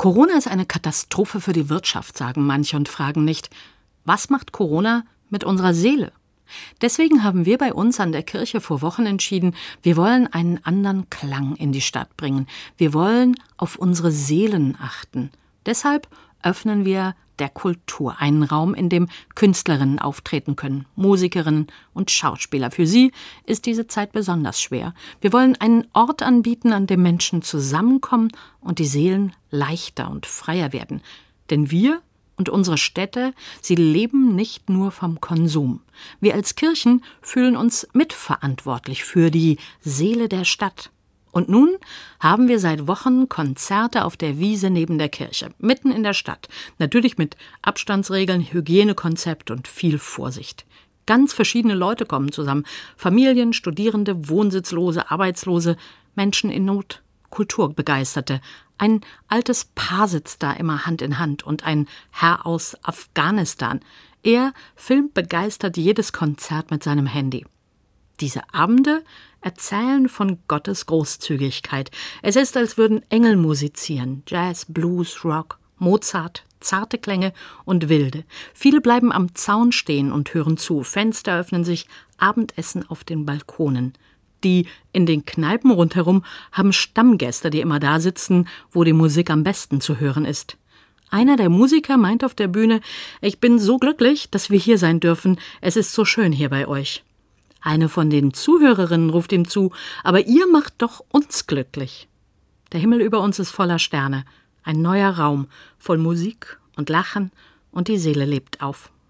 Corona ist eine Katastrophe für die Wirtschaft, sagen manche und fragen nicht, was macht Corona mit unserer Seele? Deswegen haben wir bei uns an der Kirche vor Wochen entschieden, wir wollen einen anderen Klang in die Stadt bringen. Wir wollen auf unsere Seelen achten. Deshalb öffnen wir der Kultur einen Raum, in dem Künstlerinnen auftreten können, Musikerinnen und Schauspieler. Für sie ist diese Zeit besonders schwer. Wir wollen einen Ort anbieten, an dem Menschen zusammenkommen und die Seelen leichter und freier werden. Denn wir und unsere Städte, sie leben nicht nur vom Konsum. Wir als Kirchen fühlen uns mitverantwortlich für die Seele der Stadt. Und nun haben wir seit Wochen Konzerte auf der Wiese neben der Kirche, mitten in der Stadt. Natürlich mit Abstandsregeln, Hygienekonzept und viel Vorsicht. Ganz verschiedene Leute kommen zusammen. Familien, Studierende, Wohnsitzlose, Arbeitslose, Menschen in Not, Kulturbegeisterte. Ein altes Paar sitzt da immer Hand in Hand und ein Herr aus Afghanistan. Er filmt begeistert jedes Konzert mit seinem Handy. Diese Abende erzählen von Gottes Großzügigkeit. Es ist, als würden Engel musizieren. Jazz, Blues, Rock, Mozart, zarte Klänge und wilde. Viele bleiben am Zaun stehen und hören zu. Fenster öffnen sich, Abendessen auf den Balkonen. Die in den Kneipen rundherum haben Stammgäste, die immer da sitzen, wo die Musik am besten zu hören ist. Einer der Musiker meint auf der Bühne, ich bin so glücklich, dass wir hier sein dürfen. Es ist so schön hier bei euch. Eine von den Zuhörerinnen ruft ihm zu, aber ihr macht doch uns glücklich. Der Himmel über uns ist voller Sterne, ein neuer Raum, voll Musik und Lachen und die Seele lebt auf.